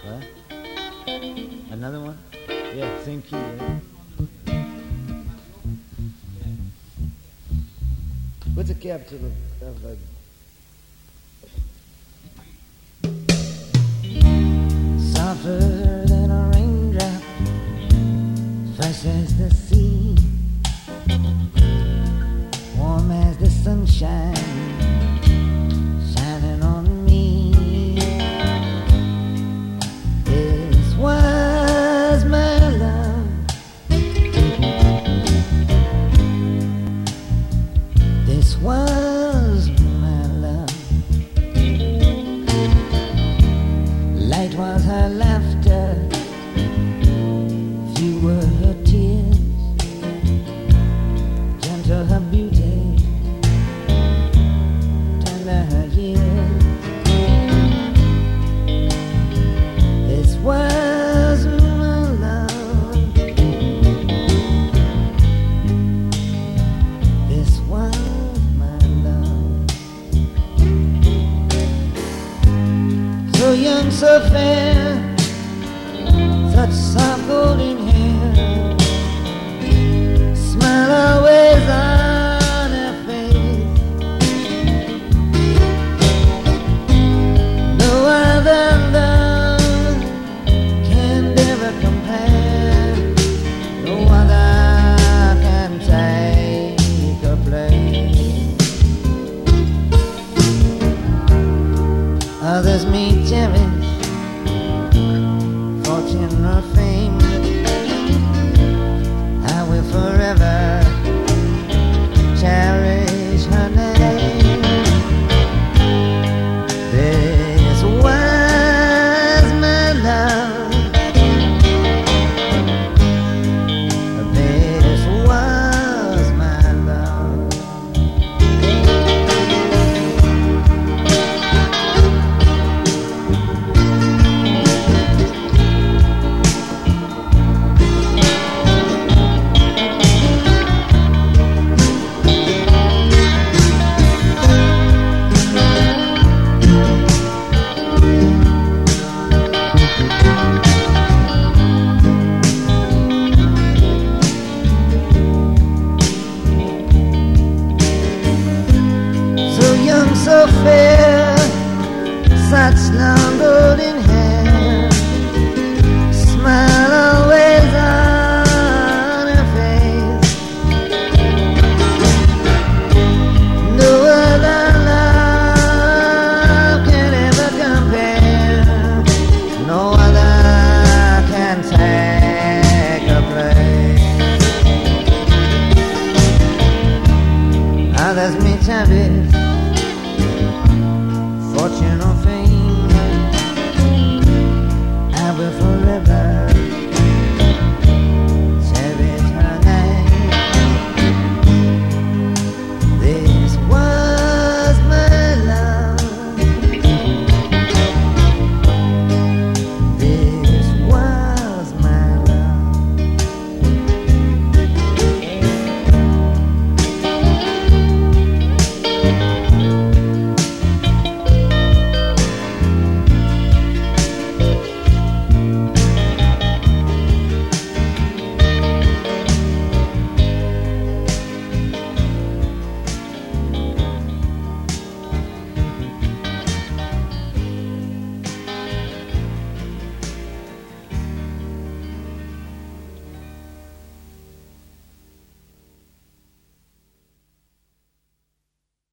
What? Another one? Yeah, same key, yeah. What's the capital of softer than a raindrop, fresh as the sea, warm as the sunshine, shining on me. This was my love. This was my love. Light was her laughter, few were her tears, gentle her beauty, tender her years. This was my love. This was my love. So young, so fair, such soft golden hair, smile always on her face. No other love can ever compare. No other can take her place. Others may cherish fortune or fame. I will forever cherish her name. This was my love. This was my love. So young, so fair, such long golden hair.